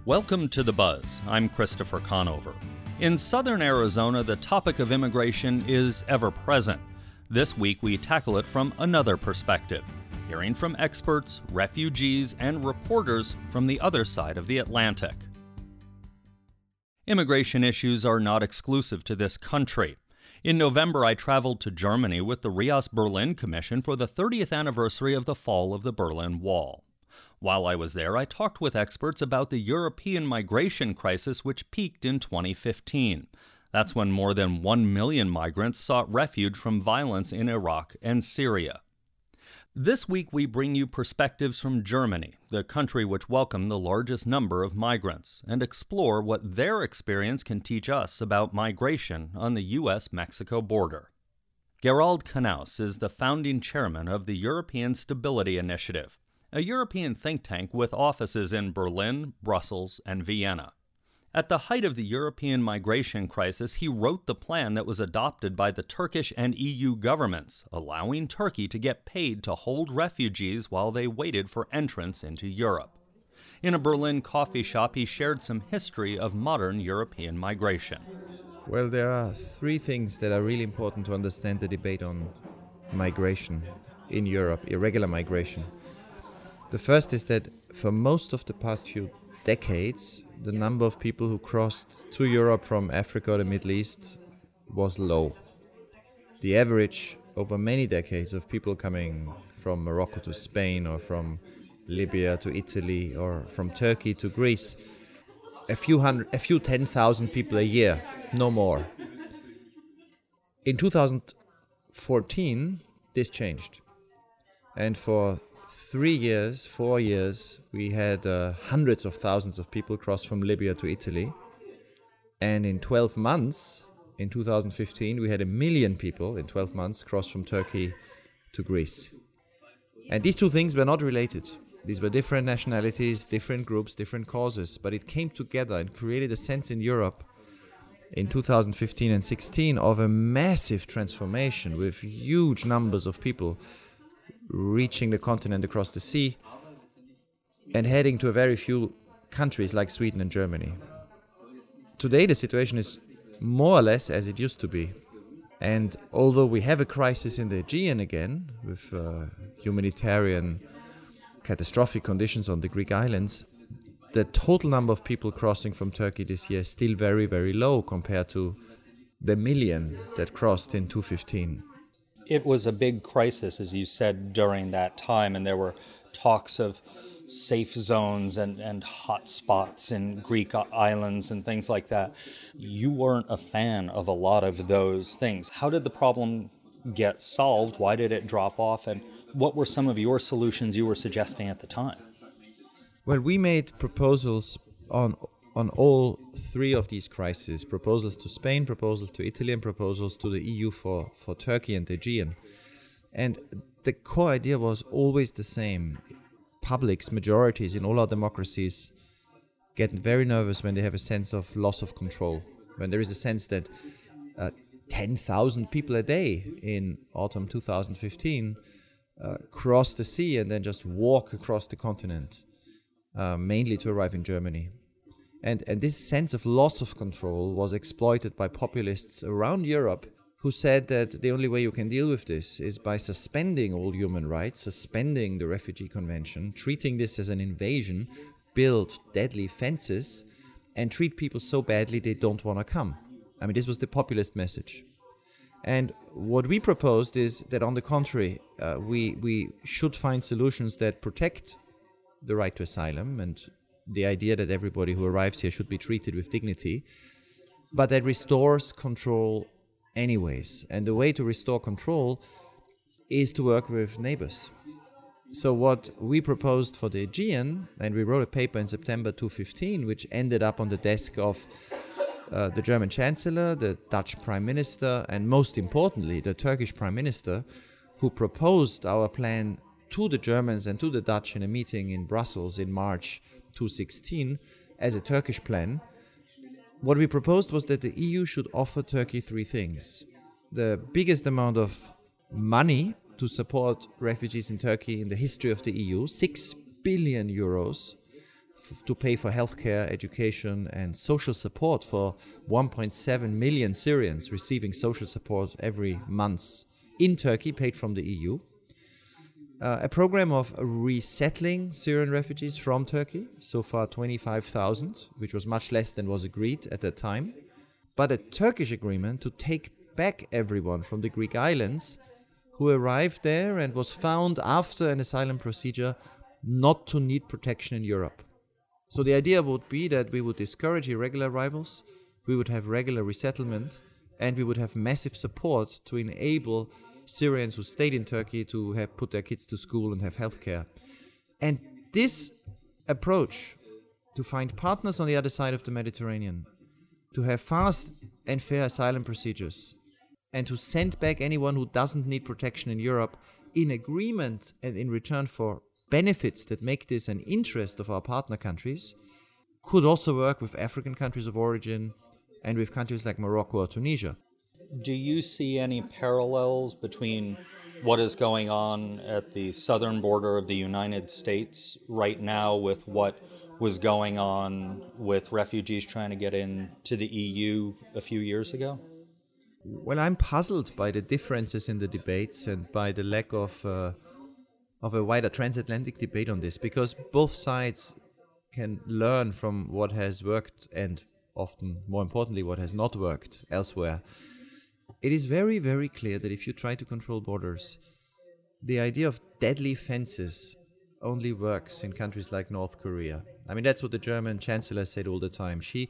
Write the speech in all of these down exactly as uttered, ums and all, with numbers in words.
Welcome to The Buzz. I'm Christopher Conover. In southern Arizona, the topic of immigration is ever present. This week we tackle it from another perspective, hearing from experts, refugees, and reporters from the other side of the Atlantic. Immigration issues are not exclusive to this country. In November, I traveled to Germany with the Rias Berlin Commission for the thirtieth anniversary of the fall of the Berlin Wall. While I was there, I talked with experts about the European migration crisis which peaked in twenty fifteen. That's when more than one million migrants sought refuge from violence in Iraq and Syria. This week we bring you perspectives from Germany, the country which welcomed the largest number of migrants, and explore what their experience can teach us about migration on the U S Mexico border. Gerald Knaus is the founding chairman of the European Stability Initiative, a European think tank with offices in Berlin, Brussels, and Vienna. At the height of the European migration crisis, he wrote the plan that was adopted by the Turkish and E U governments, allowing Turkey to get paid to hold refugees while they waited for entrance into Europe. In a Berlin coffee shop, he shared some history of modern European migration. Well, there are three things that are really important to understand the debate on migration in Europe, irregular migration. The first is that for most of the past few decades, the number of people who crossed to Europe from Africa or the Middle East was low. The average over many decades of people coming from Morocco to Spain or from Libya to Italy or from Turkey to Greece, a few hundred, a few ten thousand people a year, no more. In two thousand fourteen, this changed. And for three years, four years, we had uh, hundreds of thousands of people cross from Libya to Italy. And in twelve months, in two thousand fifteen, we had a million people in twelve months cross from Turkey to Greece. And these two things were not related. These were different nationalities, different groups, different causes. But it came together and created a sense in Europe in two thousand fifteen and sixteen of a massive transformation with huge numbers of people reaching the continent across the sea and heading to a very few countries like Sweden and Germany. Today the situation is more or less as it used to be. And although we have a crisis in the Aegean again, with uh, humanitarian catastrophic conditions on the Greek islands, the total number of people crossing from Turkey this year is still very, very low compared to the million that crossed in two thousand fifteen. It was a big crisis, as you said, during that time, and there were talks of safe zones and, and hot spots in Greek islands and things like that. You weren't a fan of a lot of those things. How did the problem get solved? Why did it drop off? And what were some of your solutions you were suggesting at the time? Well, we made proposals on on all three of these crises, proposals to Spain, proposals to Italy, and proposals to the E U for, for Turkey and the Aegean. And the core idea was always the same. Publics, majorities in all our democracies get very nervous when they have a sense of loss of control, when there is a sense that uh, ten thousand people a day in autumn two thousand fifteen uh, cross the sea and then just walk across the continent, uh, mainly to arrive in Germany. And, and this sense of loss of control was exploited by populists around Europe who said that the only way you can deal with this is by suspending all human rights, suspending the Refugee Convention, treating this as an invasion, build deadly fences, and treat people so badly they don't want to come. I mean, this was the populist message. And what we proposed is that, on the contrary, uh, we, we should find solutions that protect the right to asylum and the idea that everybody who arrives here should be treated with dignity, but that restores control anyways. And the way to restore control is to work with neighbors. So what we proposed for the Aegean, and we wrote a paper in September two thousand fifteen, which ended up on the desk of uh, the German Chancellor, the Dutch Prime Minister, and most importantly, the Turkish Prime Minister, who proposed our plan to the Germans and to the Dutch in a meeting in Brussels in March two thousand sixteen as a Turkish plan. What we proposed was that the E U should offer Turkey three things. The biggest amount of money to support refugees in Turkey in the history of the E U, six billion euros f- to pay for healthcare, education, and social support for one point seven million Syrians receiving social support every month in Turkey, paid from the E U. Uh, a program of resettling Syrian refugees from Turkey, so far twenty-five thousand, which was much less than was agreed at that time. But a Turkish agreement to take back everyone from the Greek islands who arrived there and was found after an asylum procedure not to need protection in Europe. So the idea would be that we would discourage irregular arrivals, we would have regular resettlement, and we would have massive support to enable Syrians who stayed in Turkey to have put their kids to school and have healthcare. And this approach to find partners on the other side of the Mediterranean, to have fast and fair asylum procedures, and to send back anyone who doesn't need protection in Europe in agreement and in return for benefits that make this an interest of our partner countries, could also work with African countries of origin and with countries like Morocco or Tunisia. Do you see any parallels between what is going on at the southern border of the United States right now with what was going on with refugees trying to get into the E U a few years ago? Well, I'm puzzled by the differences in the debates and by the lack of uh, of a wider transatlantic debate on this, because both sides can learn from what has worked and often, more importantly, what has not worked elsewhere. It is very, very clear that if you try to control borders, the idea of deadly fences only works in countries like North Korea. I mean, that's what the German chancellor said all the time. She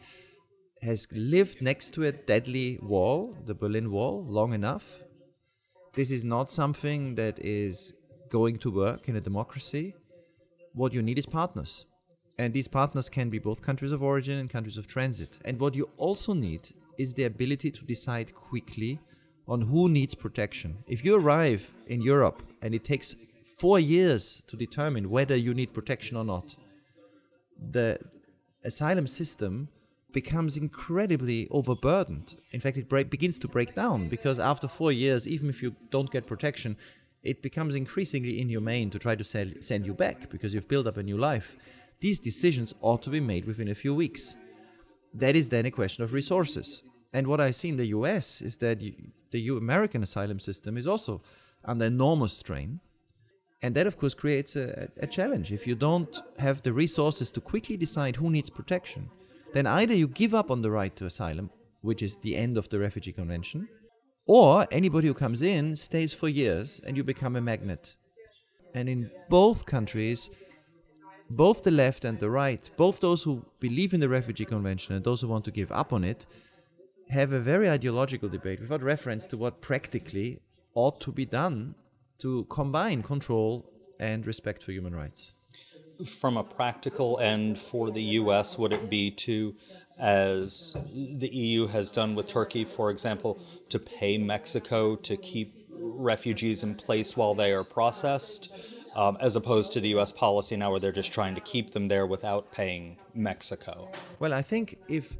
has lived next to a deadly wall, the Berlin Wall, long enough. This is not something that is going to work in a democracy. What you need is partners. And these partners can be both countries of origin and countries of transit. And what you also need is the ability to decide quickly on who needs protection. If you arrive in Europe and it takes four years to determine whether you need protection or not, the asylum system becomes incredibly overburdened. In fact, it break, begins to break down, because after four years, even if you don't get protection, it becomes increasingly inhumane to try to sell, send you back because you've built up a new life. These decisions ought to be made within a few weeks. That is then a question of resources. And what I see in the U S is that you, the U- American asylum system is also under enormous strain. And that, of course, creates a, a challenge. If you don't have the resources to quickly decide who needs protection, then either you give up on the right to asylum, which is the end of the Refugee Convention, or anybody who comes in stays for years and you become a magnet. And in both countries, both the left and the right, both those who believe in the Refugee Convention and those who want to give up on it, have a very ideological debate without reference to what practically ought to be done to combine control and respect for human rights. From a practical end for the U S, would it be to, as the E U has done with Turkey, for example, to pay Mexico to keep refugees in place while they are processed, um, as opposed to the U S policy now where they're just trying to keep them there without paying Mexico? Well, I think if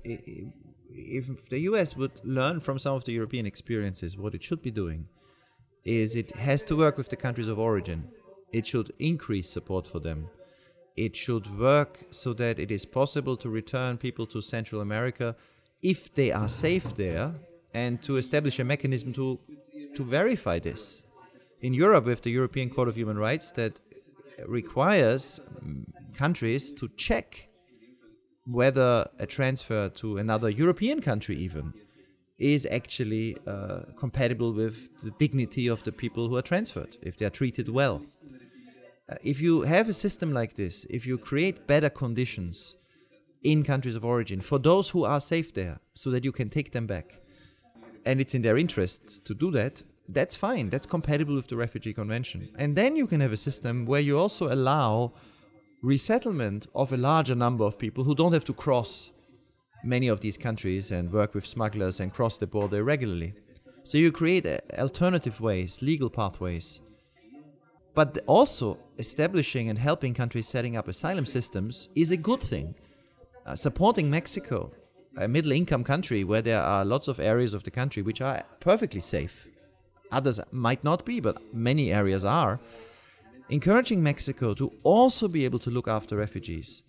if the U S would learn from some of the European experiences, what it should be doing is it has to work with the countries of origin. It should increase support for them. It should work so that it is possible to return people to Central America if they are safe there, and to establish a mechanism to to verify this. In Europe, we have the European Court of Human Rights that requires countries to check whether a transfer to another European country even is actually uh, compatible with the dignity of the people who are transferred, if they are treated well. Uh, if you have a system like this, if you create better conditions in countries of origin for those who are safe there so that you can take them back, and it's in their interests to do that, that's fine. That's compatible with the Refugee Convention. And then you can have a system where you also allow resettlement of a larger number of people who don't have to cross many of these countries and work with smugglers and cross the border regularly. So you create uh, alternative ways, legal pathways. But also establishing and helping countries setting up asylum systems is a good thing. Uh, supporting Mexico, a middle-income country where there are lots of areas of the country which are perfectly safe. Others might not be, but many areas are. Encouraging Mexico to also be able to look after refugees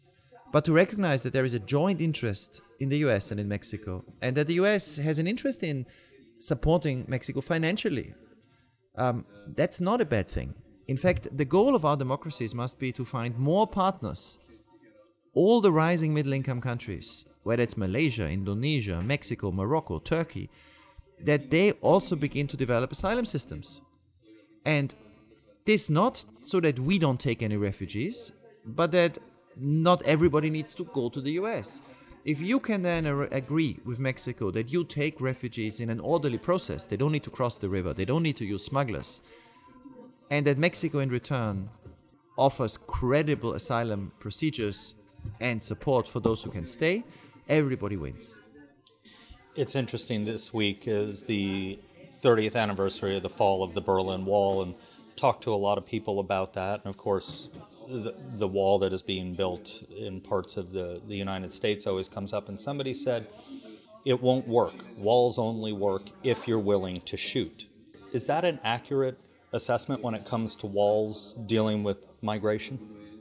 but to recognize that there is a joint interest in the U S and in Mexico, and that the U S has an interest in supporting Mexico financially. Um, that's not a bad thing. In fact, the goal of our democracies must be to find more partners, all the rising middle-income countries, whether it's Malaysia, Indonesia, Mexico, Morocco, Turkey, that they also begin to develop asylum systems. And this not so that we don't take any refugees, but that not everybody needs to go to the U S. If you can then ar- agree with Mexico that you take refugees in an orderly process, they don't need to cross the river, they don't need to use smugglers, and that Mexico in return offers credible asylum procedures and support for those who can stay, everybody wins. It's interesting, this week is the thirtieth anniversary of the fall of the Berlin Wall, and I've talked to a lot of people about that. And of course, the, the wall that is being built in parts of the, the United States always comes up, and somebody said, it won't work. Walls only work if you're willing to shoot. Is that an accurate assessment when it comes to walls dealing with migration?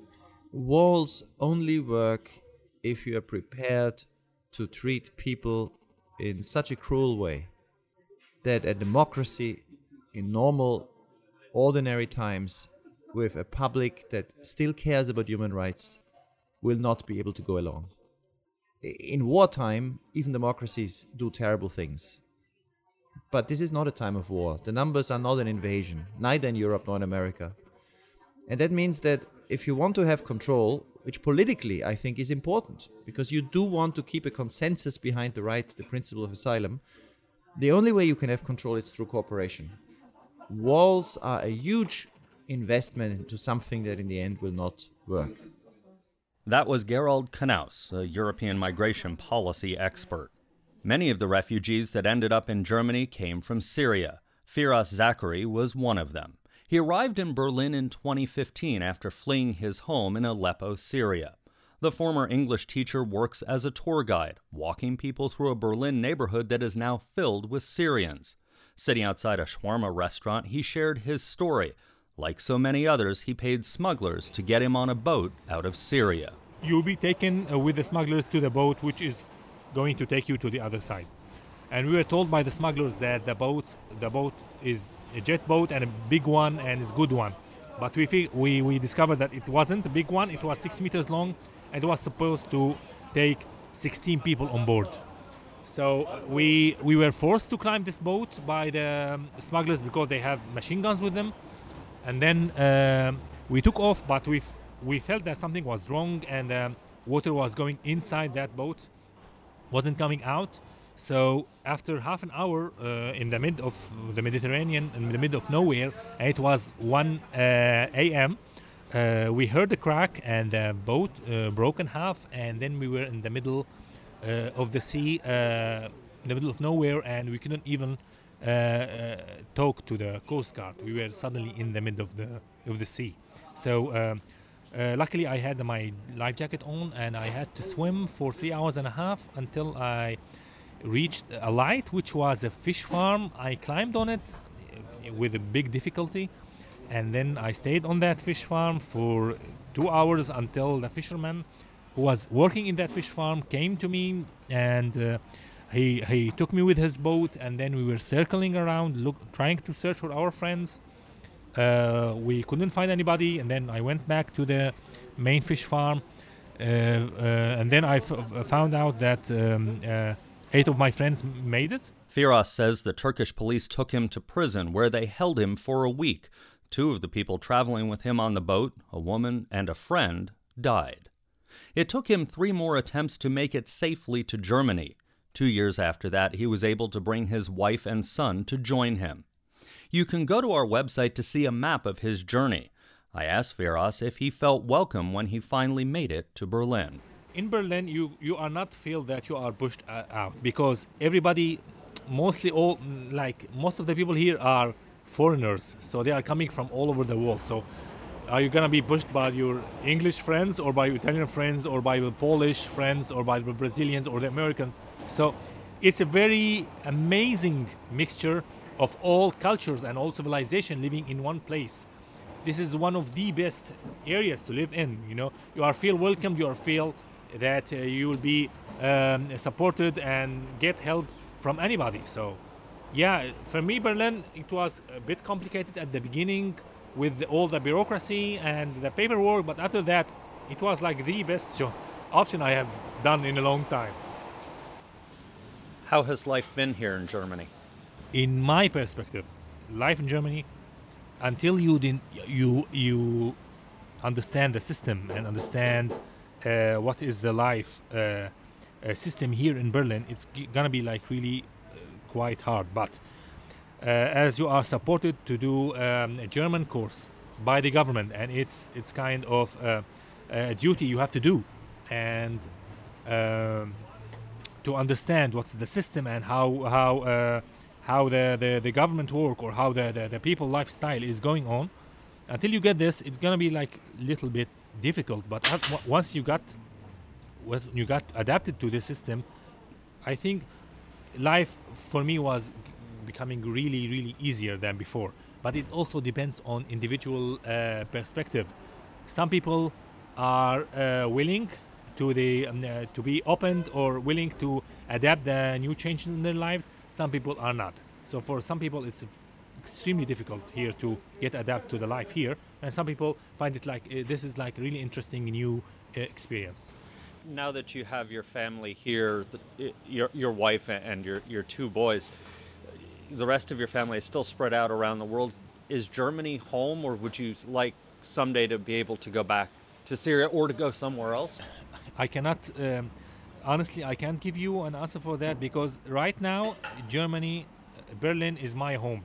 Walls only work if you are prepared to treat people in such a cruel way that a democracy in normal, ordinary times with a public that still cares about human rights will not be able to go along. In wartime, even democracies do terrible things. But this is not a time of war. The numbers are not an invasion, neither in Europe nor in America. And that means that if you want to have control, which politically I think is important, because you do want to keep a consensus behind the right, the principle of asylum, the only way you can have control is through cooperation. Walls are a huge investment into something that in the end will not work. That was Gerald Knaus, a European migration policy expert. Many of the refugees that ended up in Germany came from Syria. Firas Zacharie was one of them. He arrived in Berlin in twenty fifteen after fleeing his home in Aleppo, Syria. The former English teacher works as a tour guide, walking people through a Berlin neighborhood that is now filled with Syrians. Sitting outside a shawarma restaurant, he shared his story. Like so many others, he paid smugglers to get him on a boat out of Syria. You'll be taken uh, with the smugglers to the boat, which is going to take you to the other side. And we were told by the smugglers that the boat, the boat is a jet boat and a big one and is a good one. But we, fig- we we discovered that it wasn't a big one. It was six meters long and it was supposed to take sixteen people on board. So we we were forced to climb this boat by the um, smugglers because they have machine guns with them. And then uh, we took off, but we we felt that something was wrong and um, water was going inside that boat, wasn't coming out. So after half an hour uh, in the mid of the Mediterranean, in the mid of nowhere, and it was one a.m., uh, we heard the crack and the boat uh, broke in half, and then we were in the middle uh, of the sea, uh, in the middle of nowhere, and we couldn't even uh, uh, talk to the Coast Guard. We were suddenly in the mid of the of the sea. So um, uh, luckily I had my life jacket on, and I had to swim for three hours and a half until I reached a light, which was a fish farm. I climbed on it with a big difficulty, and then I stayed on that fish farm for two hours until the fisherman who was working in that fish farm came to me, and uh, he he took me with his boat, and then we were circling around, look, trying to search for our friends. Uh, we couldn't find anybody, and then I went back to the main fish farm, uh, uh, and then I f- found out that um, uh, eight of my friends made it. Firas says the Turkish police took him to prison, where they held him for a week. Two of the people traveling with him on the boat, a woman and a friend, died. It took him three more attempts to make it safely to Germany. Two years after that, he was able to bring his wife and son to join him. You can go to our website to see a map of his journey. I asked Firas if he felt welcome when he finally made it to Berlin. In Berlin, you, you are not feel that you are pushed uh, out, because everybody, mostly all, like most of the people here are foreigners, so they are coming from all over the world. So are you gonna be pushed by your English friends, or by your Italian friends, or by your Polish friends, or by the Brazilians or the Americans? So it's a very amazing mixture of all cultures and all civilization living in one place. This is one of the best areas to live in. You know, you are feel welcomed, you are feel that uh, you will be um, supported and get help from anybody. So, yeah, for me, Berlin, it was a bit complicated at the beginning with all the bureaucracy and the paperwork, but after that, it was like the best option I have done in a long time. How has life been here in Germany? In my perspective, life in Germany, until you didn't, you you understand the system and understand uh, what is the life uh, uh, system here in Berlin, it's g- gonna be like really uh, quite hard. But uh, as you are supported to do um, a German course by the government, and it's it's kind of uh, a duty you have to do, and um, to understand what's the system and how how uh, how the, the, the government work or how the, the, the people lifestyle is going on. Until you get this, it's gonna be like a little bit difficult. But at, once you got when you got adapted to the system, I think life for me was becoming really really easier than before. But it also depends on individual uh, perspective. Some people are uh, willing to the um, uh, to be opened or willing to adapt the new changes in their lives. Some people are not. So for some people, it's extremely difficult here to get adapt to the life here, and some people find it like uh, this is like really interesting new uh, experience. Now that you have your family here, the, your your wife and your your two boys, the rest of your family is still spread out around the world. Is Germany home, or would you like someday to be able to go back to Syria or to go somewhere else? I cannot. Um, Honestly, I can't give you an answer for that because right now, Germany, Berlin is my home.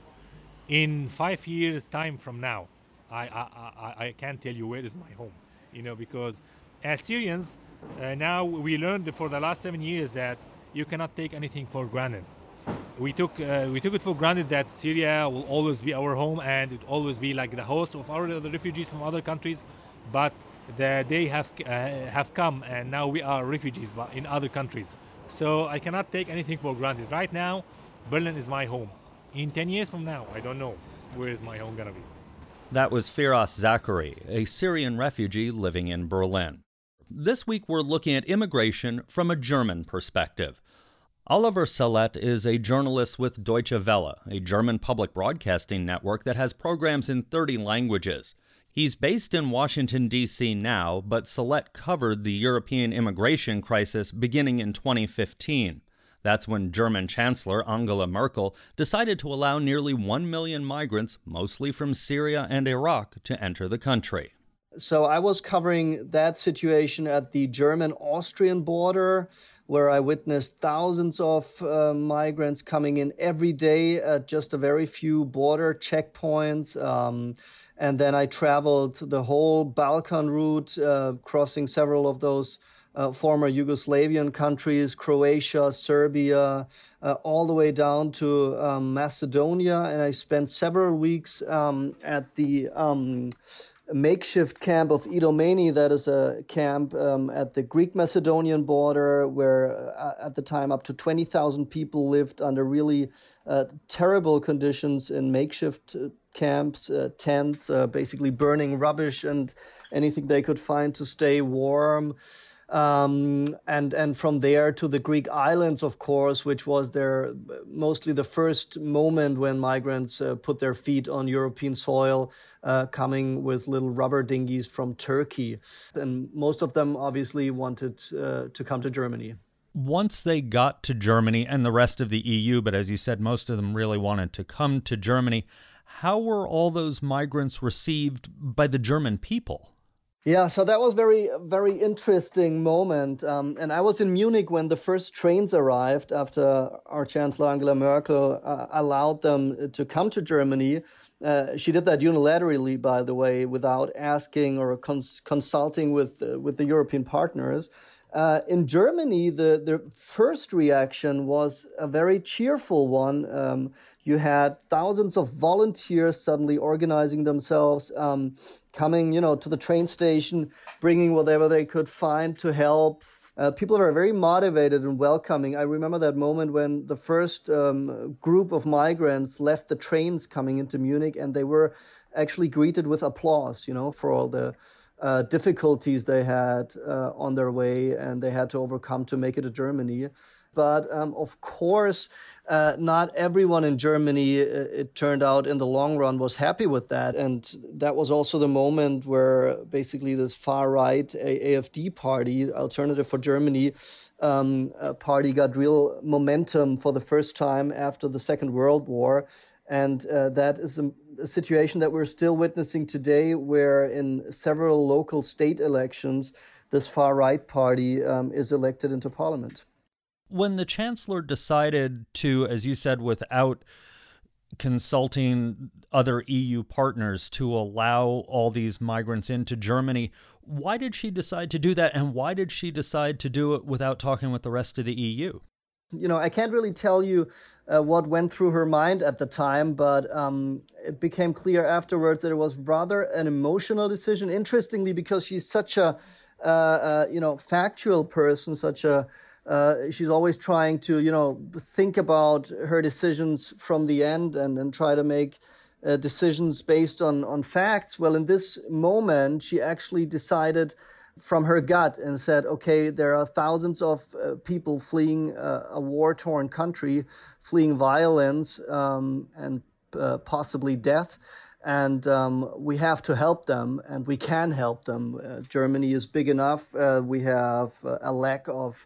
In five years' time from now, I I, I, I can't tell you where is my home, you know, because as Syrians, uh, now we learned for the last seven years that you cannot take anything for granted. We took uh, we took it for granted that Syria will always be our home and it will always be like the host of our the refugees from other countries, but the day have uh, have come and now we are refugees in other countries. So I cannot take anything for granted. Right now, Berlin is my home. In ten years from now, I don't know where is my home gonna be. That was Firas Zachary, a Syrian refugee living in Berlin. This week we're looking at immigration from a German perspective. Oliver Sallet is a journalist with Deutsche Welle, a German public broadcasting network that has programs in thirty languages. He's based in Washington, D C now, but Sallet covered the European immigration crisis beginning in twenty fifteen. That's when German Chancellor Angela Merkel decided to allow nearly one million migrants, mostly from Syria and Iraq, to enter the country. So I was covering that situation at the German-Austrian border, where I witnessed thousands of uh, migrants coming in every day at just a very few border checkpoints. Um, And then I traveled the whole Balkan route, uh, crossing several of those uh, former Yugoslavian countries, Croatia, Serbia, uh, all the way down to um, Macedonia. And I spent several weeks um, at the um, makeshift camp of Idomeni. That is a camp um, at the Greek-Macedonian border where uh, at the time up to twenty thousand people lived under really uh, terrible conditions in makeshift uh, camps, uh, tents, uh, basically burning rubbish and anything they could find to stay warm. Um, and and from there to the Greek islands, of course, which was their mostly the first moment when migrants uh, put their feet on European soil, uh, coming with little rubber dinghies from Turkey. And most of them obviously wanted uh, to come to Germany. Once they got to Germany and the rest of the E U, but as you said, most of them really wanted to come to Germany, how were all those migrants received by the German people? Yeah, so that was very, very interesting moment. Um, and I was in Munich when the first trains arrived after our Chancellor Angela Merkel uh, allowed them to come to Germany. Uh, she did that unilaterally, by the way, without asking or cons- consulting with uh, with the European partners. Uh, in Germany, the, the first reaction was a very cheerful one. Um, you had thousands of volunteers suddenly organizing themselves, um, coming, you know, to the train station, bringing whatever they could find to help. Uh, people were very motivated and welcoming. I remember that moment when the first um, group of migrants left the trains coming into Munich, and they were actually greeted with applause, you know, for all the uh, difficulties they had uh, on their way and they had to overcome to make it to Germany. But um, of course, uh, not everyone in Germany, it turned out in the long run, was happy with that. And that was also the moment where basically this far-right A F D party, Alternative for Germany, um, party got real momentum for the first time after the Second World War. And uh, that is a, a situation that we're still witnessing today, where in several local state elections, this far-right party um, is elected into parliament. When the chancellor decided to, as you said, without consulting other E U partners, to allow all these migrants into Germany, why did she decide to do that? And why did she decide to do it without talking with the rest of the E U? You know, I can't really tell you uh, what went through her mind at the time, but um, it became clear afterwards that it was rather an emotional decision. Interestingly, because she's such a, uh, uh, you know, factual person, such a Uh, she's always trying to, you know, think about her decisions from the end and, and try to make uh, decisions based on, on facts. Well, in this moment, she actually decided from her gut and said, okay, there are thousands of uh, people fleeing uh, a war-torn country, fleeing violence um, and uh, possibly death. And um, we have to help them, and we can help them. Uh, Germany is big enough. Uh, we have uh, a lack of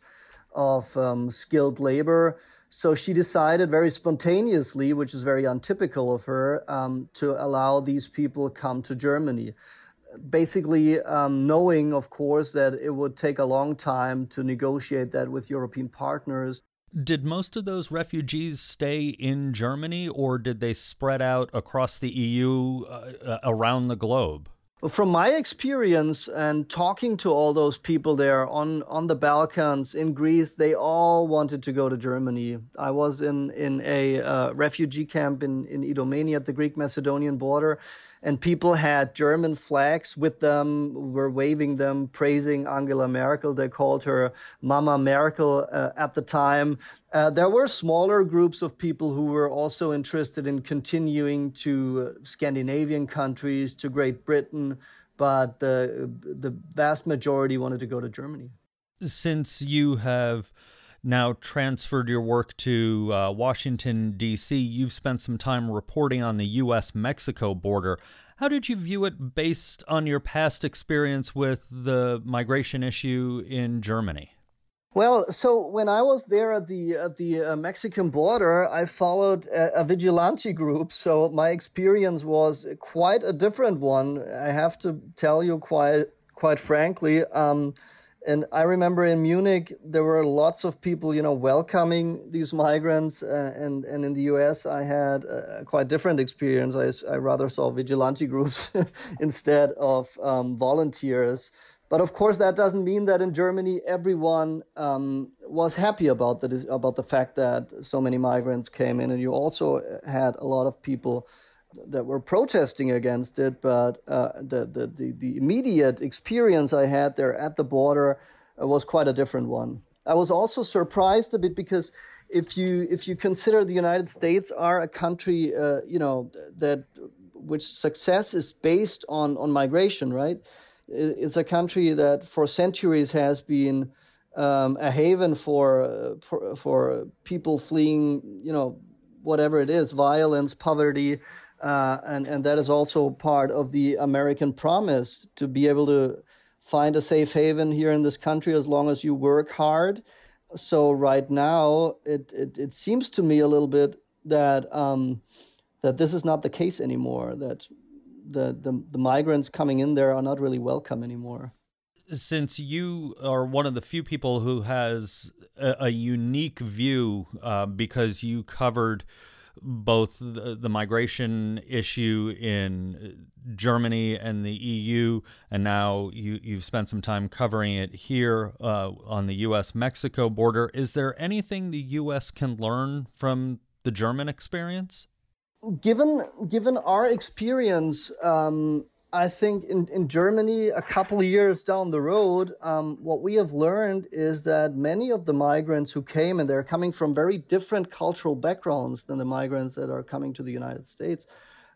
of um, skilled labor. So she decided very spontaneously, which is very untypical of her, um, to allow these people come to Germany. Basically, um, knowing, of course, that it would take a long time to negotiate that with European partners. Did most of those refugees stay in Germany, or did they spread out across the E U uh, around the globe? From my experience and talking to all those people there on, on the Balkans, in Greece, they all wanted to go to Germany. I was in, in a uh, refugee camp in, in Idomeni at the Greek-Macedonian border, and people had German flags with them, were waving them, praising Angela Merkel. They called her Mama Merkel uh, at the time. Uh, there were smaller groups of people who were also interested in continuing to uh, Scandinavian countries, to Great Britain, but the, the vast majority wanted to go to Germany. Since you have now transferred your work to uh, Washington, D C, you've spent some time reporting on the U S Mexico border. How did you view it based on your past experience with the migration issue in Germany? Well, so when I was there at the at the uh, Mexican border, I followed a, a vigilante group. So my experience was quite a different one. I have to tell you quite quite frankly. Um, and I remember in Munich there were lots of people, you know, welcoming these migrants. Uh, and and in the U S I had a quite different experience. I I rather saw vigilante groups instead of um, volunteers. But of course, that doesn't mean that in Germany everyone um, was happy about the about the fact that so many migrants came in, and you also had a lot of people that were protesting against it. But uh, the, the the the immediate experience I had there at the border was quite a different one. I was also surprised a bit because if you if you consider the United States are a country, uh, you know, that which success is based on on migration, right? It's a country that for centuries has been um, a haven for, uh, for for people fleeing, you know, whatever it is, violence, poverty, uh, and and that is also part of the American promise to be able to find a safe haven here in this country as long as you work hard. So right now, it it, it seems to me a little bit that um, that this is not the case anymore. That The, the the migrants coming in there are not really welcome anymore. Since you are one of the few people who has a, a unique view uh, because you covered both the, the migration issue in Germany and the E U, and now you, you've spent some time covering it here uh, on the U S Mexico border, is there anything the U S can learn from the German experience? Given given our experience, um, I think in, in Germany, a couple of years down the road, um, what we have learned is that many of the migrants who came, and they're coming from very different cultural backgrounds than the migrants that are coming to the United States,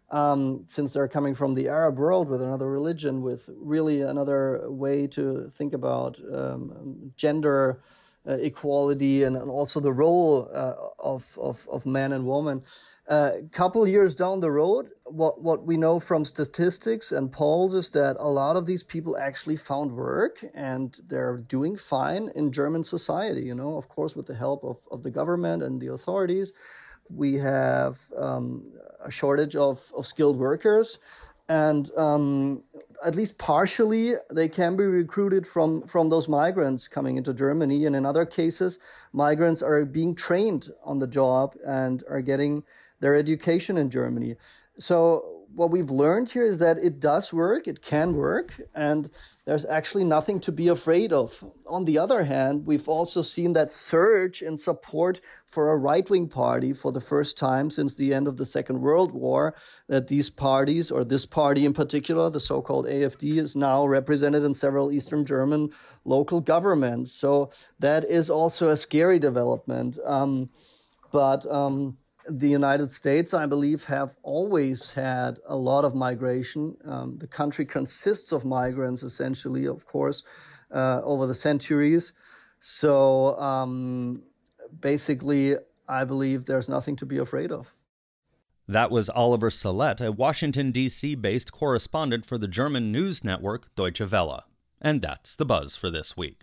um, since they're coming from the Arab world with another religion, with really another way to think about um, gender uh, equality and, and also the role uh, of, of, of man and woman. A uh, couple years down the road, what, what we know from statistics and polls is that a lot of these people actually found work and they're doing fine in German society, you know, of course, with the help of, of the government and the authorities. We have um, a shortage of, of skilled workers, and um, at least partially they can be recruited from, from those migrants coming into Germany. And in other cases, migrants are being trained on the job and are getting their education in Germany. So what we've learned here is that it does work, it can work, and there's actually nothing to be afraid of. On the other hand, we've also seen that surge in support for a right-wing party for the first time since the end of the Second World War, that these parties, or this party in particular, the so-called A F D, is now represented in several Eastern German local governments. So that is also a scary development. Um, but... Um, The United States, I believe, have always had a lot of migration. Um, the country consists of migrants, essentially, of course, uh, over the centuries. So um, basically, I believe there's nothing to be afraid of. That was Oliver Salette, a Washington, D C-based correspondent for the German news network Deutsche Welle. And that's The Buzz for this week.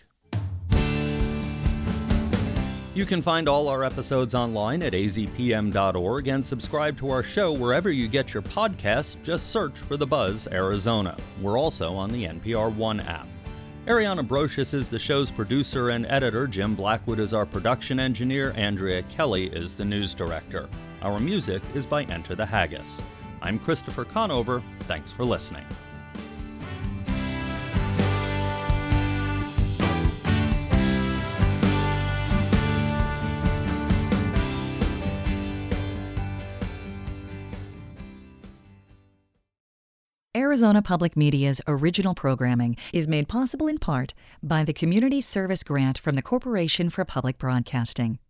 You can find all our episodes online at a z p m dot org and subscribe to our show wherever you get your podcasts. Just search for The Buzz Arizona. We're also on the N P R One app. Ariana Brocious is the show's producer and editor. Jim Blackwood is our production engineer. Andrea Kelly is the news director. Our music is by Enter the Haggis. I'm Christopher Conover. Thanks for listening. Arizona Public Media's original programming is made possible in part by the Community Service Grant from the Corporation for Public Broadcasting.